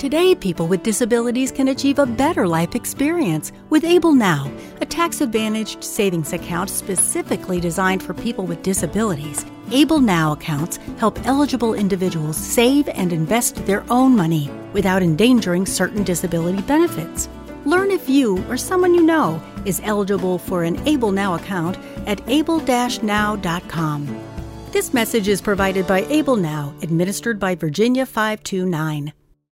Today, people with disabilities can achieve a better life experience with Able Now, a tax-advantaged savings account specifically designed for people with disabilities. Able Now accounts help eligible individuals save and invest their own money without endangering certain disability benefits. Learn if you or someone you know is eligible for an Able Now account at able-now.com. This message is provided by Able Now, administered by Virginia 529.